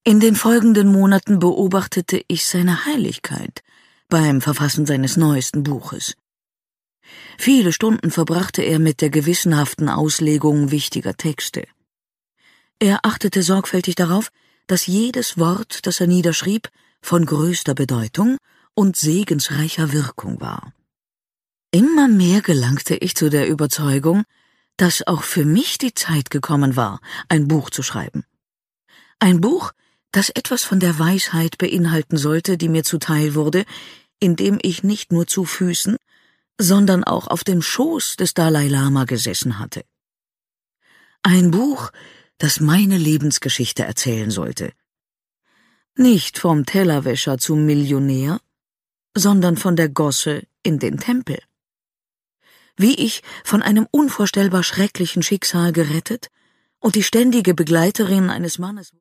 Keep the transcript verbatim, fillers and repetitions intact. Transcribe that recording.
In den folgenden Monaten beobachtete ich seine Heiligkeit beim Verfassen seines neuesten Buches. Viele Stunden verbrachte er mit der gewissenhaften Auslegung wichtiger Texte. Er achtete sorgfältig darauf, dass jedes Wort, das er niederschrieb, von größter Bedeutung und segensreicher Wirkung war. Immer mehr gelangte ich zu der Überzeugung, dass auch für mich die Zeit gekommen war, ein Buch zu schreiben. Ein Buch, das etwas von der Weisheit beinhalten sollte, die mir zuteil wurde, indem ich nicht nur zu Füßen, sondern auch auf dem Schoß des Dalai Lama gesessen hatte. Ein Buch, das meine Lebensgeschichte erzählen sollte. Nicht vom Tellerwäscher zum Millionär, sondern von der Gosse in den Tempel. Wie ich von einem unvorstellbar schrecklichen Schicksal gerettet und die ständige Begleiterin eines Mannes